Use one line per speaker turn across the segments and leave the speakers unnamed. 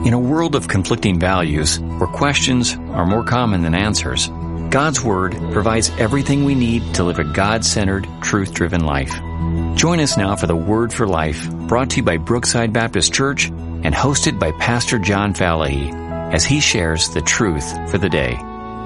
In a world of conflicting values, where questions are more common than answers, God's Word provides everything we need to live a God-centered, truth-driven life. Join us now for the Word for Life, brought to you by Brookside Baptist Church and hosted by Pastor John Falahy, as he shares the truth for the day.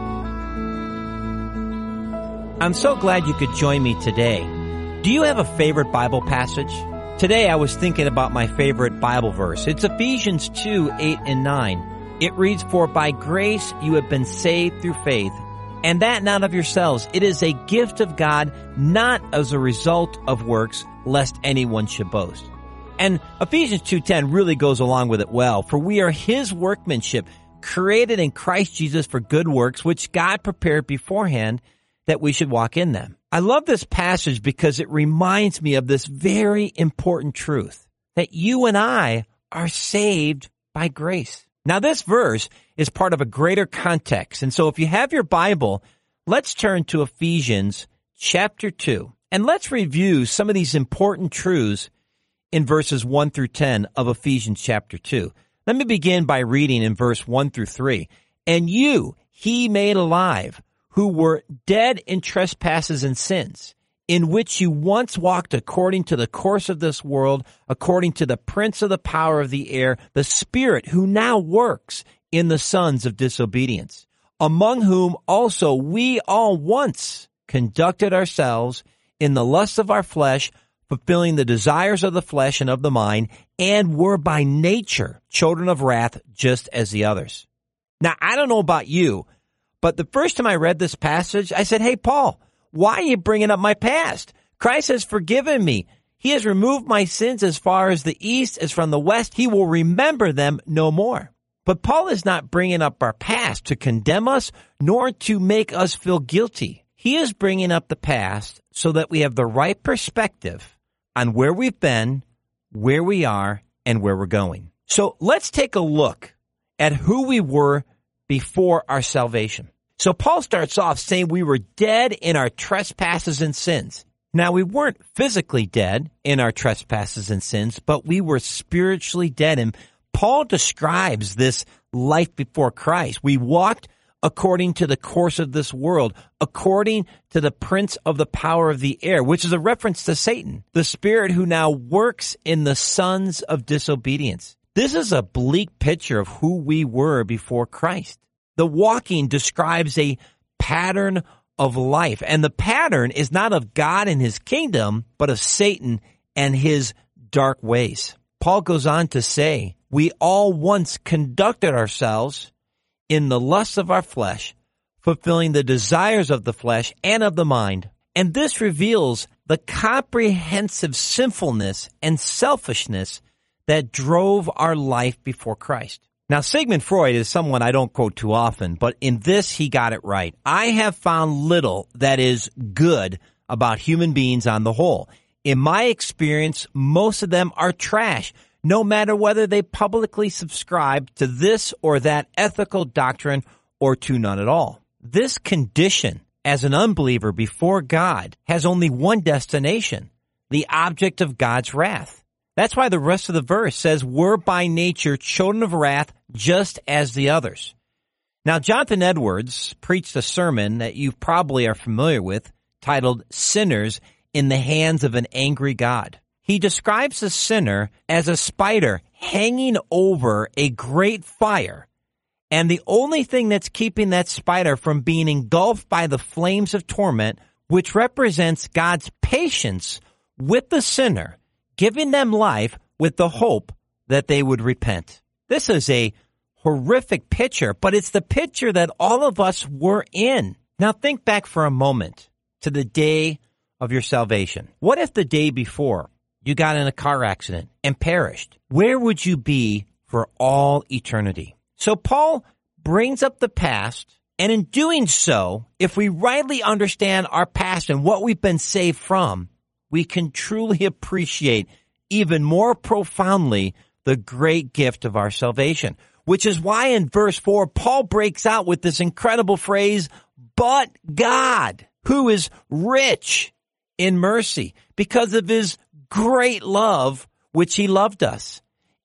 I'm so glad you could join me today. Do you have a favorite Bible passage? Today I was thinking about my favorite Bible verse. It's Ephesians 2:8 and 9. It reads, "For by grace you have been saved through faith, and that not of yourselves. It is a gift of God, not as a result of works, lest anyone should boast." And Ephesians 2:10 really goes along with it well. "For we are His workmanship, created in Christ Jesus for good works, which God prepared beforehand that we should walk in them." I love this passage because it reminds me of this very important truth, that you and I are saved by grace. Now, this verse is part of a greater context. And so if you have your Bible, let's turn to Ephesians chapter 2. And let's review some of these important truths in verses 1 through 10 of Ephesians chapter 2. Let me begin by reading in verse 1 through 3. "And you He made alive, who were dead in trespasses and sins, in which you once walked according to the course of this world, according to the prince of the power of the air, the spirit who now works in the sons of disobedience, among whom also we all once conducted ourselves in the lusts of our flesh, fulfilling the desires of the flesh and of the mind, and were by nature children of wrath, just as the others." Now, I don't know about you, but the first time I read this passage, I said, "Hey, Paul, why are you bringing up my past? Christ has forgiven me. He has removed my sins as far as the east is from the west. He will remember them no more." But Paul is not bringing up our past to condemn us, nor to make us feel guilty. He is bringing up the past so that we have the right perspective on where we've been, where we are, and where we're going. So let's take a look at who we were before our salvation. So Paul starts off saying we were dead in our trespasses and sins. Now, we weren't physically dead in our trespasses and sins, but we were spiritually dead. And Paul describes this life before Christ. We walked according to the course of this world, according to the prince of the power of the air, which is a reference to Satan, the spirit who now works in the sons of disobedience. This is a bleak picture of who we were before Christ. The walking describes a pattern of life, and the pattern is not of God and His kingdom, but of Satan and his dark ways. Paul goes on to say, "We all once conducted ourselves in the lusts of our flesh, fulfilling the desires of the flesh and of the mind." And this reveals the comprehensive sinfulness and selfishness that drove our life before Christ. Now, Sigmund Freud is someone I don't quote too often, but in this he got it right. "I have found little that is good about human beings on the whole. In my experience, most of them are trash, no matter whether they publicly subscribe to this or that ethical doctrine or to none at all." This condition as an unbeliever before God has only one destination, the object of God's wrath. That's why the rest of the verse says, "We're by nature children of wrath, just as the others." Now, Jonathan Edwards preached a sermon that you probably are familiar with, titled "Sinners in the Hands of an Angry God." He describes the sinner as a spider hanging over a great fire, and the only thing that's keeping that spider from being engulfed by the flames of torment, which represents God's patience with the sinner, giving them life with the hope that they would repent. This is a horrific picture, but it's the picture that all of us were in. Now think back for a moment to the day of your salvation. What if the day before you got in a car accident and perished? Where would you be for all eternity? So Paul brings up the past, and in doing so, if we rightly understand our past and what we've been saved from, we can truly appreciate even more profoundly the great gift of our salvation, which is why in verse 4, Paul breaks out with this incredible phrase, "But God, who is rich in mercy, because of His great love, which He loved us,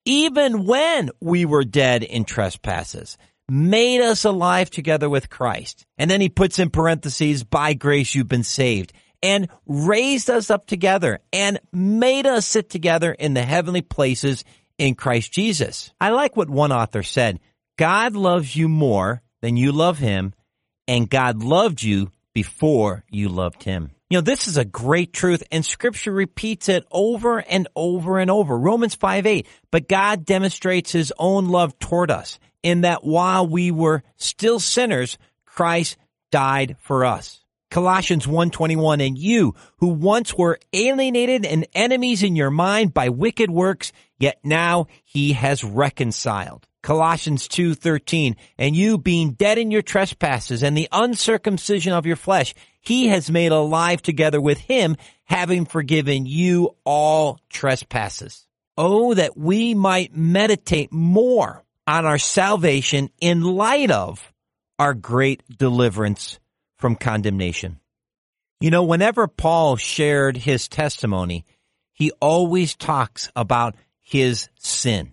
even when we were dead in trespasses, made us alive together with Christ. And then he puts in parentheses, by grace you've been saved, and raised us up together and made us sit together in the heavenly places in Christ Jesus. I like what one author said, God loves you more than you love him, and God loved you before you loved him. You know, this is a great truth, and Scripture repeats it over and over and over. Romans 5:8, but God demonstrates his own love toward us, in that while we were still sinners, Christ died for us. Colossians 1:21, and you, who once were alienated and enemies in your mind by wicked works, yet now he has reconciled. Colossians 2:13, and you being dead in your trespasses and the uncircumcision of your flesh, he has made alive together with him, having forgiven you all trespasses. Oh, that we might meditate more on our salvation in light of our great deliverance from condemnation. You know, whenever Paul shared his testimony, he always talks about his sin.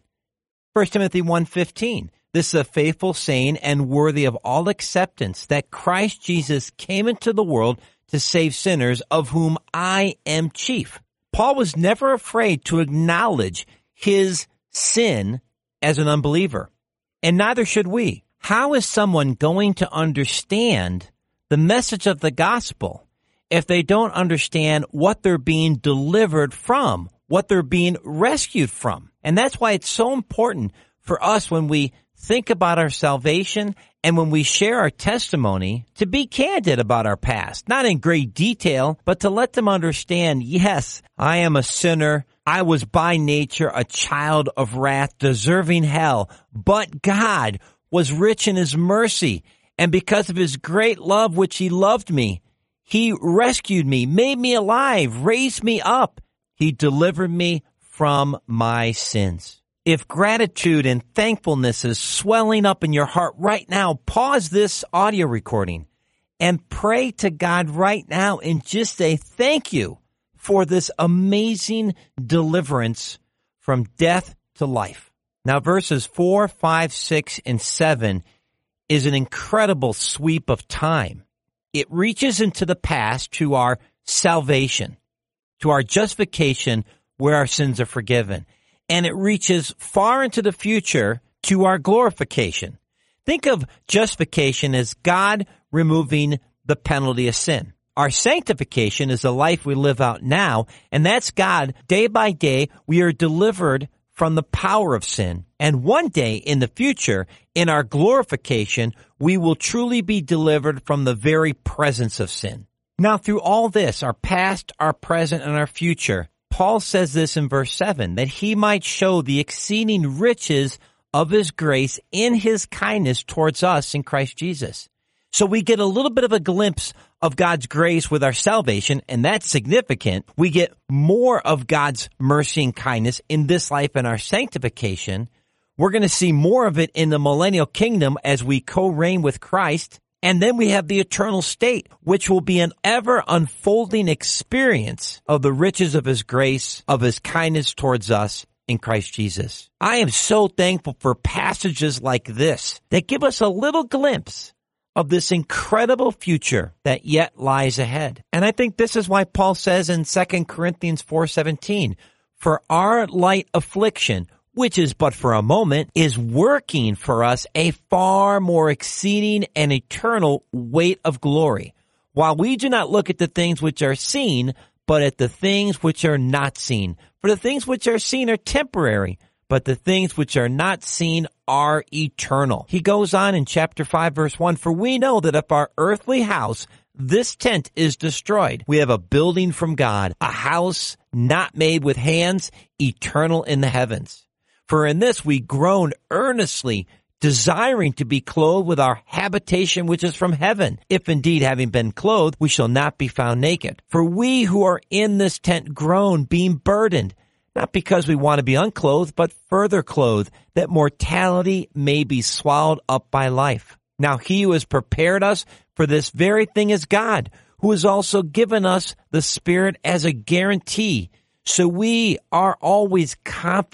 1 Timothy 1:15, this is a faithful saying and worthy of all acceptance, that Christ Jesus came into the world to save sinners, of whom I am chief. Paul was never afraid to acknowledge his sin as an unbeliever, and neither should we. How is someone going to understand the message of the gospel if they don't understand what they're being delivered from, what they're being rescued from? And that's why it's so important for us when we think about our salvation and when we share our testimony to be candid about our past, not in great detail, but to let them understand, yes, I am a sinner. I was by nature a child of wrath, deserving hell, but God was rich in his mercy. And because of his great love, which he loved me, he rescued me, made me alive, raised me up. He delivered me from my sins. If gratitude and thankfulness is swelling up in your heart right now, pause this audio recording and pray to God right now and just say thank you for this amazing deliverance from death to life. Now, verses 4, 5, 6, and 7 is an incredible sweep of time. It reaches into the past to our salvation, to our justification where our sins are forgiven. And it reaches far into the future to our glorification. Think of justification as God removing the penalty of sin. Our sanctification is the life we live out now, and that's God. Day by day, we are delivered from the power of sin. And one day in the future, in our glorification, we will truly be delivered from the very presence of sin. Now, through all this, our past, our present, and our future, Paul says this in verse 7, that he might show the exceeding riches of his grace in his kindness towards us in Christ Jesus. So we get a little bit of a glimpse of God's grace with our salvation, and that's significant. We get more of God's mercy and kindness in this life and our sanctification. We're going to see more of it in the millennial kingdom as we co-reign with Christ. And then we have the eternal state, which will be an ever unfolding experience of the riches of his grace, of his kindness towards us in Christ Jesus. I am so thankful for passages like this that give us a little glimpse of this incredible future that yet lies ahead. And I think this is why Paul says in 2 Corinthians 4:17, for our light affliction, which is but for a moment, is working for us a far more exceeding and eternal weight of glory, while we do not look at the things which are seen, but at the things which are not seen. For the things which are seen are temporary, but the things which are not seen are eternal. He goes on in chapter 5, verse 1, for we know that if our earthly house, this tent, is destroyed, we have a building from God, a house not made with hands, eternal in the heavens. For in this we groan earnestly, desiring to be clothed with our habitation which is from heaven, if indeed having been clothed, we shall not be found naked. For we who are in this tent groan, being burdened, not because we want to be unclothed, but further clothed, that mortality may be swallowed up by life. Now he who has prepared us for this very thing is God, who has also given us the Spirit as a guarantee. So we are always confident,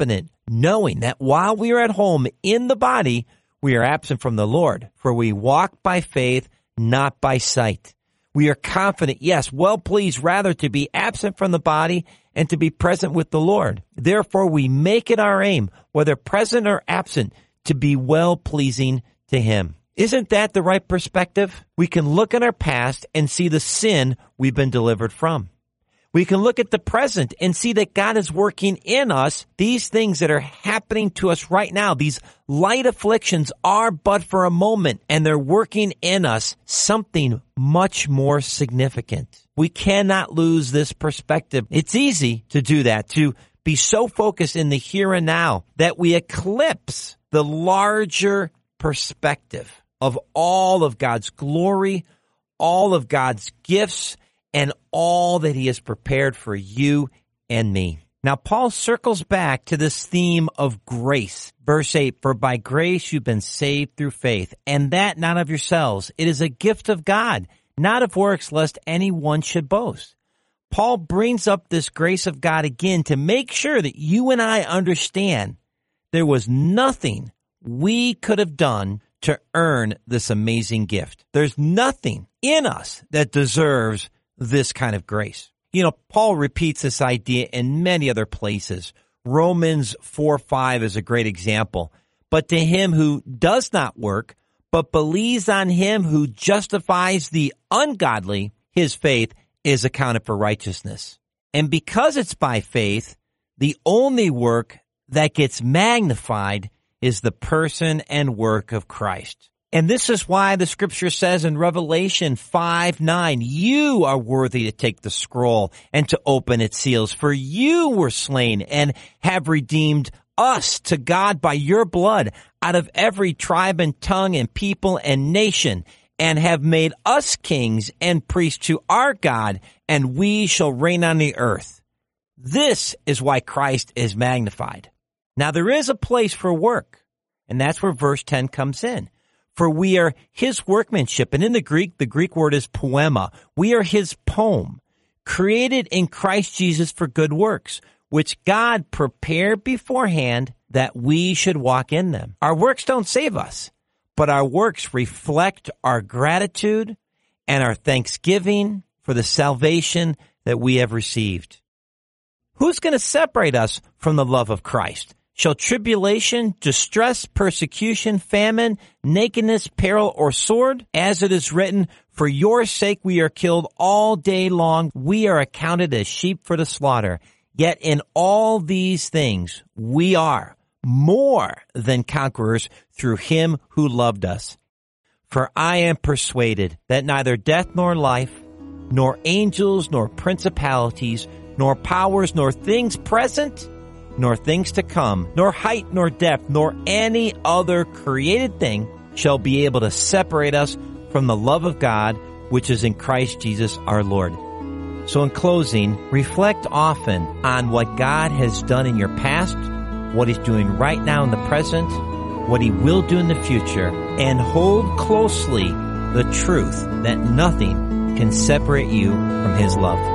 knowing that while we are at home in the body, we are absent from the Lord, for we walk by faith, not by sight. We are confident, yes, well pleased rather to be absent from the body and to be present with the Lord. Therefore, we make it our aim, whether present or absent, to be well pleasing to Him. Isn't that the right perspective? We can look at our past and see the sin we've been delivered from. We can look at the present and see that God is working in us. These things that are happening to us right now, these light afflictions are but for a moment, and they're working in us something much more significant. We cannot lose this perspective. It's easy to do that, to be so focused in the here and now that we eclipse the larger perspective of all of God's glory, all of God's gifts, and all that He has prepared for you and me. Now, Paul circles back to this theme of grace. Verse 8, for by grace you've been saved through faith, and that not of yourselves. It is a gift of God, not of works, lest anyone should boast. Paul brings up this grace of God again to make sure that you and I understand there was nothing we could have done to earn this amazing gift. There's nothing in us that deserves this kind of grace. You know, Paul repeats this idea in many other places. Romans 4:5 is a great example. But to him who does not work, but believes on Him who justifies the ungodly, his faith is accounted for righteousness. And because it's by faith, the only work that gets magnified is the person and work of Christ. And this is why the scripture says in Revelation 5:9, you are worthy to take the scroll and to open its seals, for you were slain and have redeemed us to God by your blood out of every tribe and tongue and people and nation, and have made us kings and priests to our God, and we shall reign on the earth. This is why Christ is magnified. Now there is a place for work, and that's where verse 10 comes in. For we are His workmanship, and in the Greek word is poema. We are His poem, created in Christ Jesus for good works, which God prepared beforehand that we should walk in them. Our works don't save us, but our works reflect our gratitude and our thanksgiving for the salvation that we have received. Who's going to separate us from the love of Christ? Shall tribulation, distress, persecution, famine, nakedness, peril, or sword? As it is written, for your sake we are killed all day long. We are accounted as sheep for the slaughter. Yet in all these things we are more than conquerors through Him who loved us. For I am persuaded that neither death nor life, nor angels, nor principalities, nor powers, nor things present, nor things to come, nor height, nor depth, nor any other created thing shall be able to separate us from the love of God, which is in Christ Jesus our Lord. So in closing, reflect often on what God has done in your past, what He's doing right now in the present, what He will do in the future, and hold closely the truth that nothing can separate you from His love.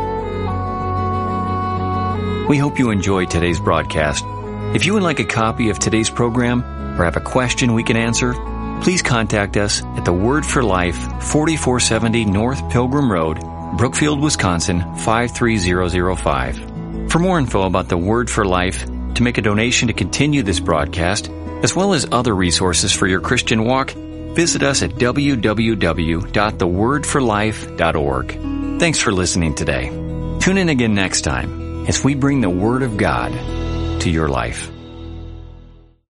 We hope you enjoyed today's broadcast. If you would like a copy of today's program or have a question we can answer, please contact us at the Word for Life, 4470 North Pilgrim Road, Brookfield, Wisconsin, 53005. For more info about the Word for Life, to make a donation to continue this broadcast, as well as other resources for your Christian walk, visit us at www.thewordforlife.org. Thanks for listening today. Tune in again next time as we bring the Word of God to your life.